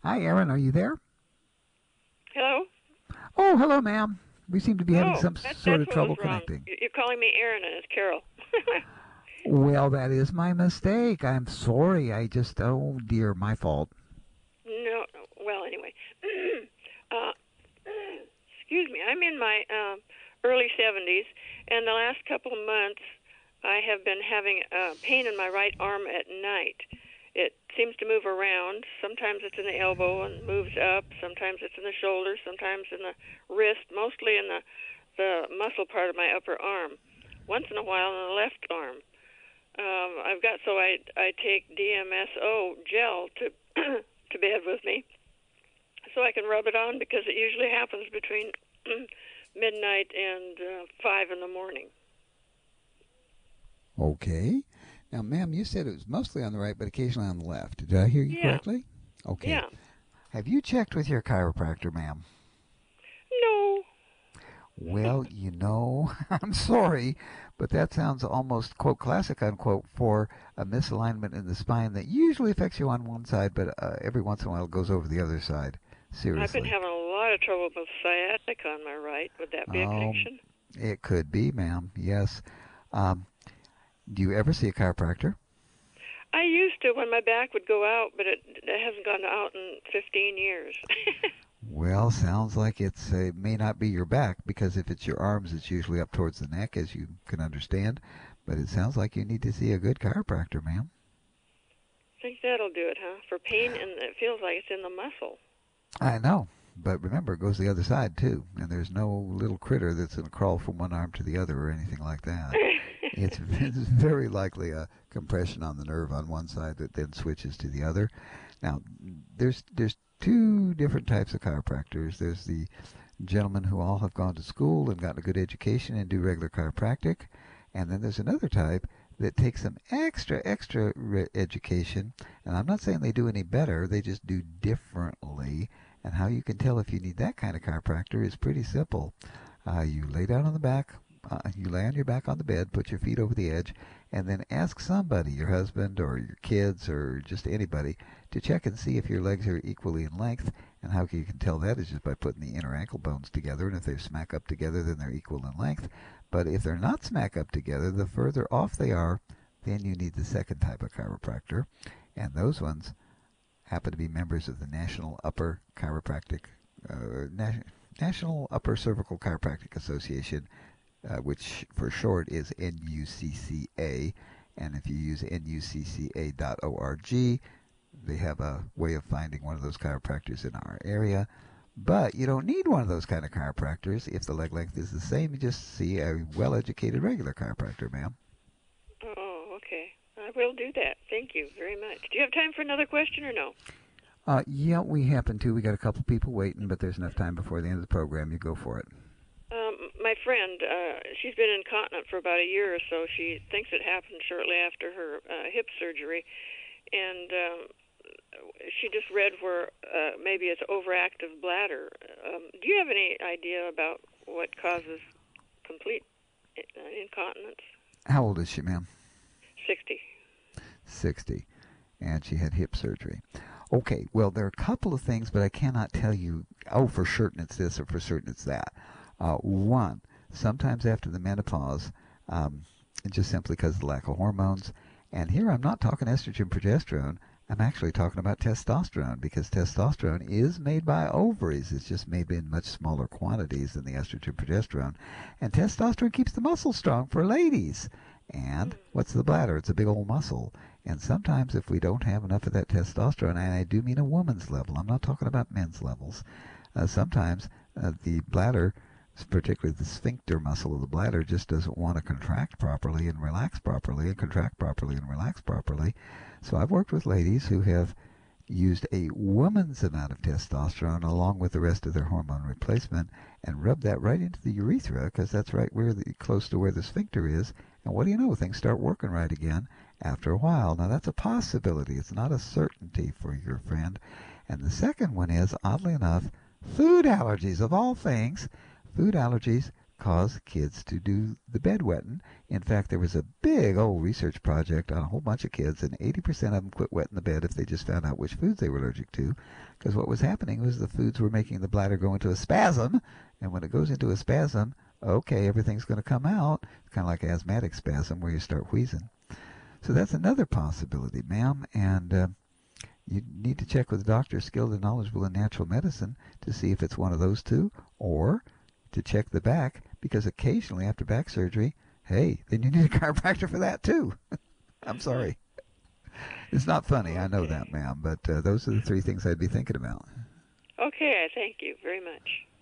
Hi, Aaron. Are you there? Hello? Oh, hello, ma'am. We seem to be having Oh, some sort that's of what trouble was wrong. connecting. You're calling me Aaron and it's Carol. Well, that is my mistake. I'm sorry. Oh dear, my fault. No, well, anyway. uh, excuse me. I'm in my early 70s, and the last couple of months I have been having pain in my right arm at night. It seems to move around. Sometimes it's in the elbow and moves up. Sometimes it's in the shoulder. Sometimes in the wrist. Mostly in the muscle part of my upper arm. Once in a while in the left arm. I take DMSO gel to to bed with me, so I can rub it on because it usually happens between midnight and 5 in the morning. Okay. Now, ma'am, you said it was mostly on the right, but occasionally on the left. Did I hear you correctly? Okay. Yeah. Have you checked with your chiropractor, ma'am? No. Well, I'm sorry, but that sounds almost, quote, classic, unquote, for a misalignment in the spine that usually affects you on one side, but every once in a while goes over the other side. Seriously. I've been having a lot of trouble with sciatica on my right. Would that be a connection? It could be, ma'am, yes. Do you ever see a chiropractor? I used to when my back would go out, but it hasn't gone out in 15 years. Well, sounds like it may not be your back, because if it's your arms, it's usually up towards the neck, as you can understand. But it sounds like you need to see a good chiropractor, ma'am. I think that'll do it, huh? For pain, and it feels like it's in the muscle. I know, but remember, it goes the other side, too. And there's no little critter that's going to crawl from one arm to the other or anything like that. It's very likely a compression on the nerve on one side that then switches to the other. Now, there's two different types of chiropractors. There's the gentlemen who all have gone to school and gotten a good education and do regular chiropractic. And then there's another type that takes some extra education. And I'm not saying they do any better. They just do differently. And how you can tell if you need that kind of chiropractor is pretty simple. You lay down on the back. You lay on your back on the bed, put your feet over the edge, and then ask somebody, your husband or your kids or just anybody, to check and see if your legs are equally in length. And how you can tell that is just by putting the inner ankle bones together. And if they smack up together, then they're equal in length. But if they're not smack up together, the further off they are, then you need the second type of chiropractor. And those ones happen to be members of the National Upper Cervical Chiropractic Association, which for short is NUCCA. And if you use nucca.org, they have a way of finding one of those chiropractors in our area. But you don't need one of those kind of chiropractors. If the leg length is the same, you just see a well-educated regular chiropractor, ma'am. Oh, okay. I will do that. Thank you very much. Do you have time for another question or no? Yeah, we happen to. We got a couple people waiting, but there's enough time before the end of the program. You go for it. My friend, she's been incontinent for about a year or so. She thinks it happened shortly after her hip surgery, and she just read where maybe it's overactive bladder. Do you have any idea about what causes complete incontinence? How old is she, ma'am? 60. 60. And she had hip surgery. Okay, well, there are a couple of things, but I cannot tell you, for certain it's this or for certain it's that. One, sometimes after the menopause, just simply because of the lack of hormones, and here I'm not talking estrogen, progesterone, I'm actually talking about testosterone, because testosterone is made by ovaries. It's just made in much smaller quantities than the estrogen, progesterone. And testosterone keeps the muscle strong for ladies. And what's the bladder? It's a big old muscle. And sometimes if we don't have enough of that testosterone, and I do mean a woman's level, I'm not talking about men's levels, sometimes the bladder, particularly the sphincter muscle of the bladder, just doesn't want to contract properly and relax properly and contract properly and relax properly. So I've worked with ladies who have used a woman's amount of testosterone along with the rest of their hormone replacement and rubbed that right into the urethra, because that's right close to where the sphincter is. And what do you know? Things start working right again after a while. Now, that's a possibility. It's not a certainty for your friend. And the second one is, oddly enough, food allergies, of all things. Food allergies cause kids to do the bedwetting. In fact, there was a big old research project on a whole bunch of kids, and 80% of them quit wetting the bed if they just found out which foods they were allergic to, because what was happening was the foods were making the bladder go into a spasm, and when it goes into a spasm, okay, everything's going to come out. It's kind of like asthmatic spasm where you start wheezing. So that's another possibility, ma'am, and you need to check with a doctor skilled and knowledgeable in natural medicine to see if it's one of those two, or to check the back, because occasionally after back surgery, hey, then you need a chiropractor for that too. I'm sorry. It's not funny, I know that, ma'am, but those are the three things I'd be thinking about. Okay, I thank you very much.